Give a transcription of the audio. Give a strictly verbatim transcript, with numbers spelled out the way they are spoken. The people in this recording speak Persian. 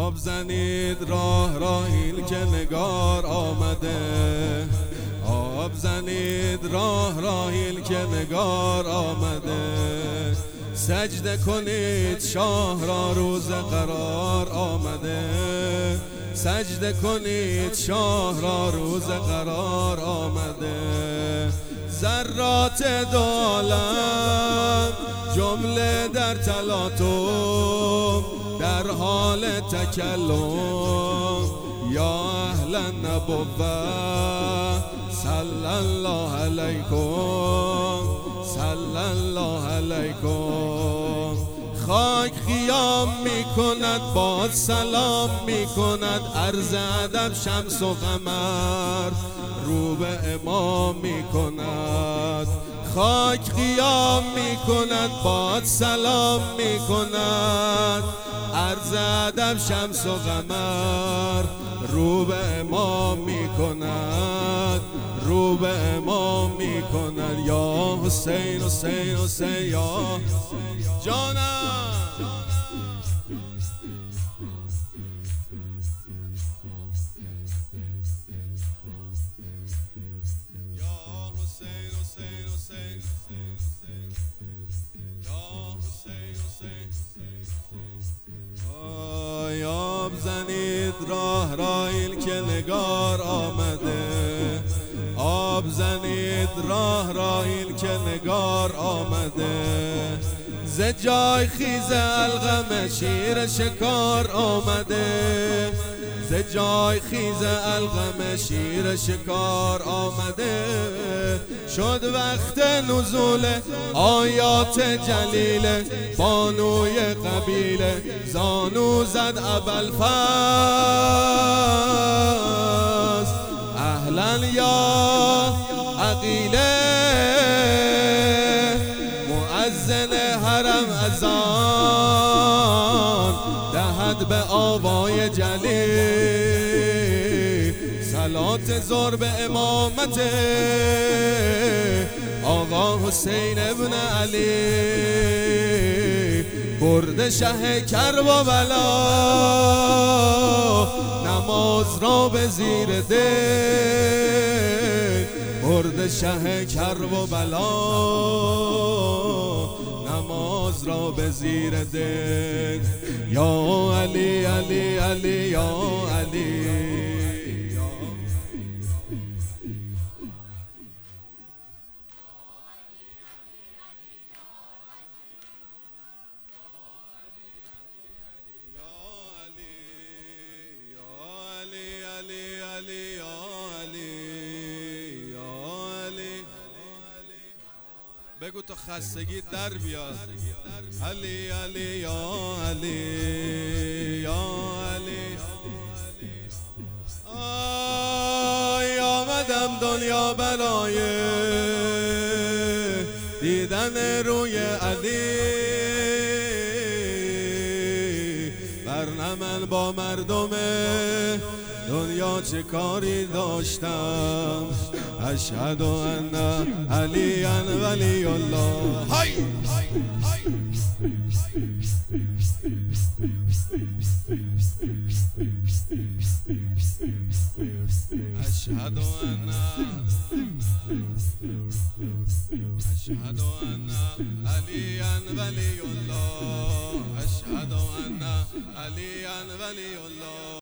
آب زنید راه راهیل که نگار آمده، آب زنید راه راهیل که نگار آمده. سجده کنید شاه را روز قرار آمده، سجده کنید شاه را روز قرار آمده. ذرات دو عالم جمله در تلاطم، در حال تکلم یا اهل النبوة صلی الله علیکم، صلی الله علیکم. خاک قیام می کند باد سلام می کند، عرض ادب شمس و قمر رو به امام می کند. خاک قیام می کند باد سلام می کند، عرض ادب شمس و قمر رو به امام می کند، رو به امام می کند. یا حسین حسین حسین یا جانم. آب زنید راه راهیل که نگار آمده، آب زنید راه راهیل که نگار آمده. ز جای خیز القم شیر شکار آمده، ز جای خیز القم شیر شکار آمده. شد وقت نزول آیات جلیل، بانوی قبیله زانو زد ابوالفضل. اهلا یا عقیله، مؤذن حرم اذان دهد به آوای جلیل. صلات ظهر به امامت آقا حسین ابن علی، برد شه کربلا نماز را به زیر دل. برد شه کربلا نماز را به زیر دل. یا علی علی علی یا علی. بگو تو خستگی در بیاد. علی علی یا علی یا علی. آی آمدم دنیا برای دیدن روی علی، ورنه من با مردم دنیا چه کاری داشتم. اشهد ان علی ولی الله. های اشهد ان اشهد ان علی ولی الله، اشهد ان علی ولی الله.